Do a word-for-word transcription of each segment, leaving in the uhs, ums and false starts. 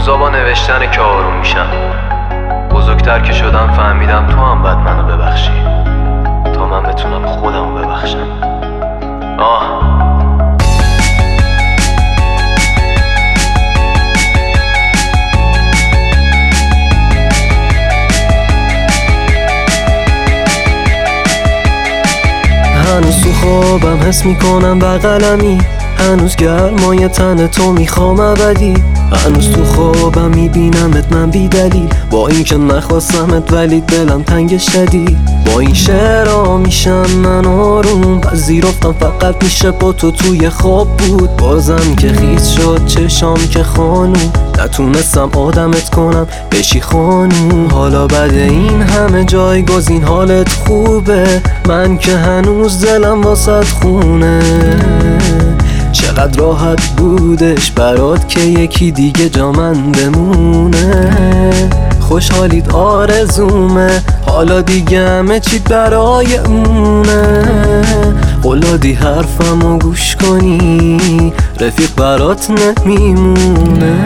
روزا با نوشتن که آروم میشم، بزرگتر که شدم فهمیدم تو هم باید منو ببخشی تا من بتونم خودمو ببخشم. آه هنوز تو خوابم حس میکنم بغلمی، هنوز گرمای تن تو میخوام ابدی. هنوز تو خوابم میبینمت من بی دلیل، با این که نخواستمت ولی دلم تنگ شدی. با این شعرها میشم من آروم، پذیرفتم فقط میشه با تو توی خواب بود. بازم که خیس شد چشام که خانوم، نتونستم آدمت کنم بشی خانوم. حالا بعد این همه جایگزین حالت خوبه، من که هنوز دلم واسط خونه. چقدر راحت بودش برات که یکی دیگه جا من بمونه. خوشحالیت آرزومه، حالا دیگه همه چی برای اونه. قولادی حرفمو گوش کنی، رفیق برات نمیمونه.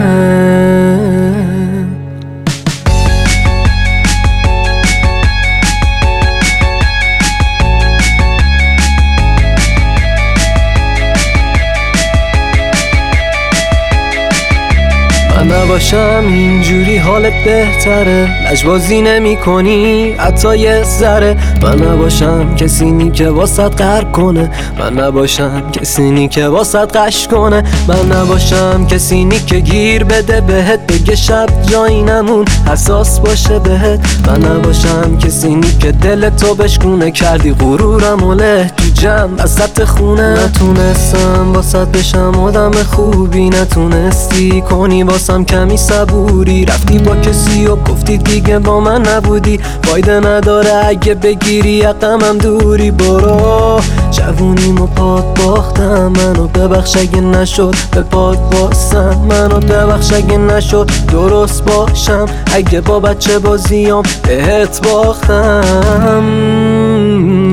من نباشم اینجوری حالت بهتره، لجبازی نمی کنی حتی یه ذره. من نباشم کسی نی که واسط غرق کنه، من نباشم کسی نی که واسط قش کنه. من نباشم کسی نی که گیر بده بهت، بگه شب جایی نمون حساس باشه بهت. من نباشم کسی نی که دل تو بشکونه، کردی غرورم و له تو جمع وسط خونه. نتونستم واسط بشم آدم خوبی، نتونستی کنی واسم کمی صبوری. رفتی با کسی و گفتی دیگه با من نبودی، فایده نداره اگه بگیری عقمم دوری. برو جوونیمو پات باختم، منو ببخش اگه نشد به پات باسم. منو ببخش اگه نشد درست باشم، اگه با بچه بازیام بهت باختم.